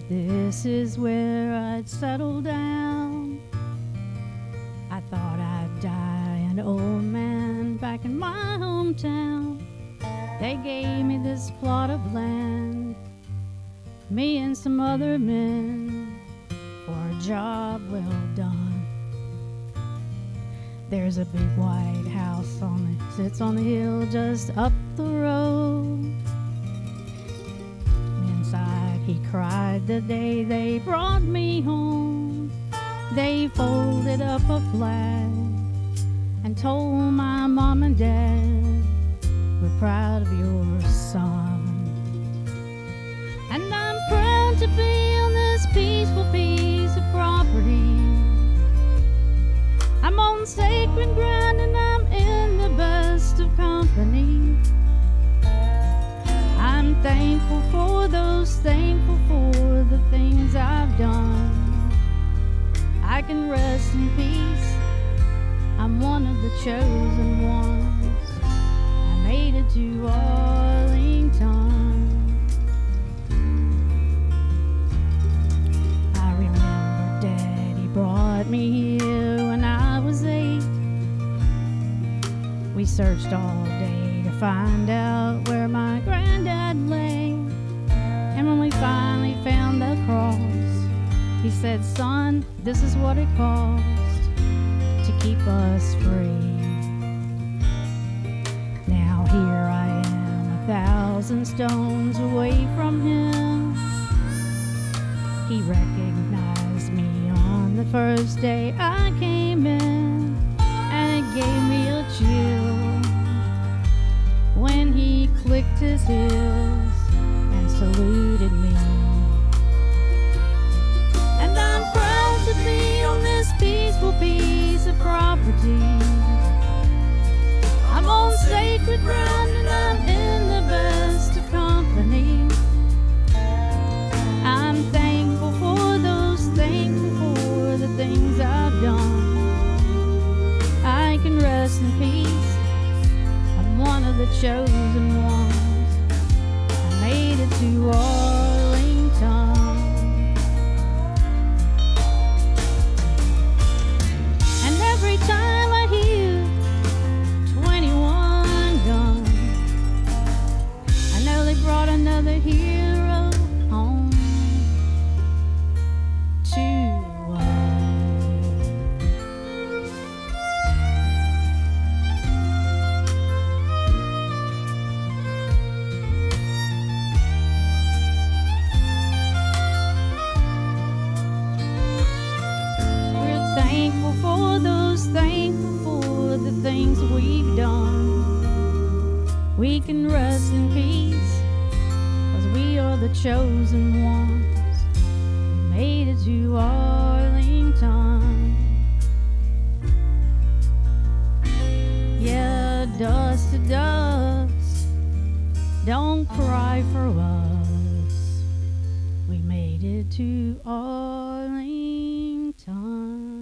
this is where I'd settle down. I thought I'd die an old man back in my hometown. They gave me this plot of land, me and some other men, for a job well done. There's a big white house sits on the hill just up the road. Inside he cried the day they brought me home. They folded up a flag and told my mom and dad, we're proud of your son. And I'm proud to be on this peaceful piece of property. I'm on sacred ground and I'm in the best of company. I'm thankful for those, thankful for the things I've done. I can rest in peace, I'm one of the chosen ones. I made it to Arlington. I remember Daddy brought me here when I was 8. We searched all day to find out where my granddad lay. And when we finally found the cross, he said, son, this is what it cost to keep us free. Now here I am, 1,000 stones away from him. He recognized me on the first day I came in, and it gave me a chill when he clicked his heels and saluted me. And I'm proud to be on this peaceful piece of property. I'm on sacred ground and I'm in the best of company. I'm thankful for those, thankful for the things I've done. I can rest in peace, I'm one of the chosen ones. I made it to Arlington. And every time I hear 21 guns, I know they brought another hero home to us. We're thankful for those, thankful for the things we've done. We can rest in peace, 'cause we are the chosen ones. We made it to Arlington. Yeah, dust to dust, don't cry for us. We made it to Arlington.